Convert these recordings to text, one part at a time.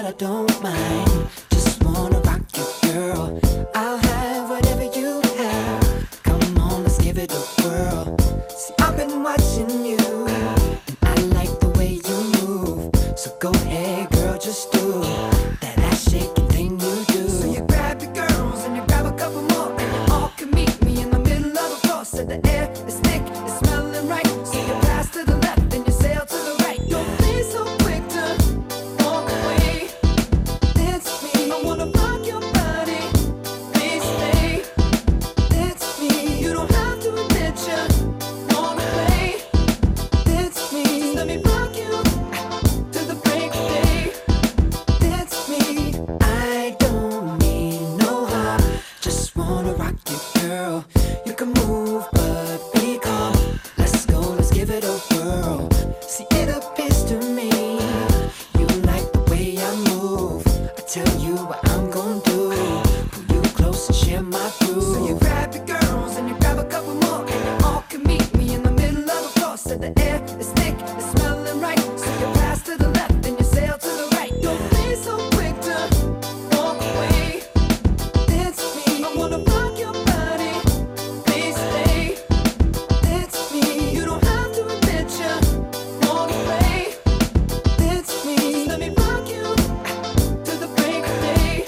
but I don't mind. Just wanna rock you, girl. I'll have whatever you have. Come on, let's give it a whirl. See, I've been watching you, and I like the way you move. So go ahead, girl, just do that ass shaking thing you do. So you grab your girls and you grab a couple more, and you all can meet me in the middle of the floor. So the air is thick, it's smelling right. So you pass to the left and you sail to the right. Don't be so quick to walk away. Dance with me, I wanna rock your body. Please stay. Dance with me, you don't have to admit you wanna play. Dance with me, just let me rock you to the break of day. Dance with me, I don't need no harm. Just wanna rock you, girl. You can move, but be calm. Let's go, let's give it a whirl. See, it appears to me you like the way I move. I tell you what I'm gonna do. Pull you close and share my groove. So you grab your girls and you grab a couple more, and you all can meet me in the middle of the floor. So the air is thick, it's smelling right. So you pass to the left and you sail to the right. Don't be so quick to walk away. Dance with me, I wanna rock your body. Please stay. Dance with me, you don't have to admit you wanna play. Dance with me, just let me rock you to the break of day.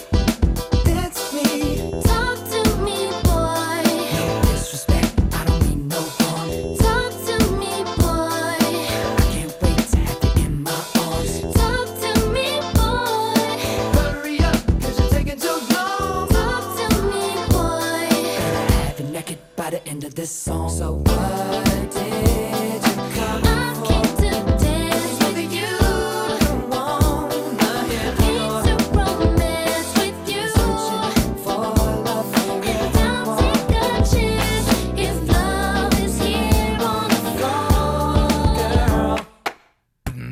Dance with me. Talk to me, boy. No disrespect, I don't mean no harm. Talk to me, boy. I can't wait to have you in my arms. Talk to me, boy. Hurry up, cause you're taking too long. Talk to me, boy. Gonna have you naked by the end of this song. So what did you come I for? came to dance with you. Don't wanna hear Came more. to romance with you. Searching for love for And real. I'll take a chance if love is here on the floor. Girl.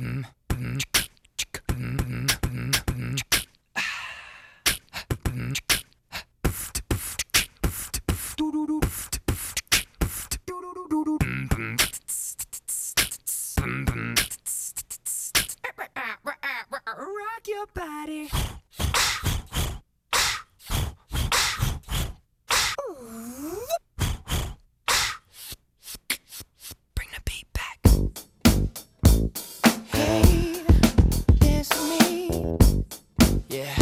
Rock your body. Bring the beat back. Hey, dance with me. Yeah.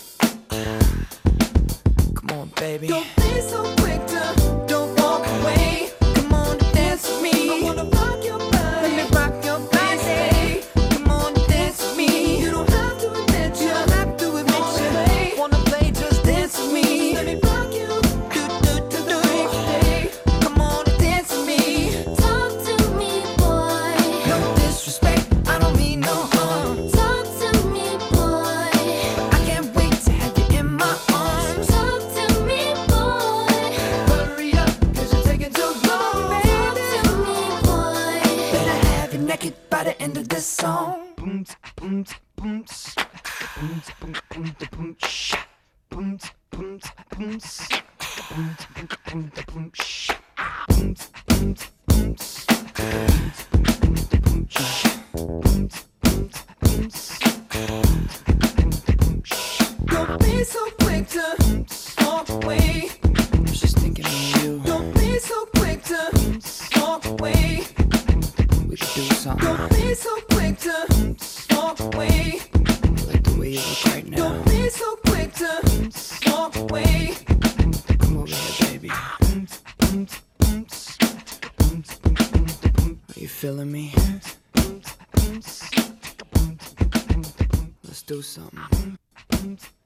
Come on, baby. Don't be so quick to don't walk away. Come on, dance with me. I wanna rock your body. Let me rock your body. Come on, dance with me. You don't have to admit you wanna play. Just dance with me. Let me rock you. Do day. Come on, dance with me. Talk to me, boy. No disrespect, I don't mean no harm. Talk to me, boy. I can't wait to have you in my arms. Talk to me, boy. Hurry up, cause you're taking too long, Talk baby. to me, boy. Better have you naked by the end of this song. Boom, boom, boom, boom, boom, boom, boom, boom, boom, boom, boom, boom, boom, don't be so quick to walk away. I was just thinking of you. Don't be so quick to walk away. We could do something. Don't be so quick to walk away. I like the way you look right now. Don't be so quick to walk away. Come over here, baby. Are you feeling me? Let's do something.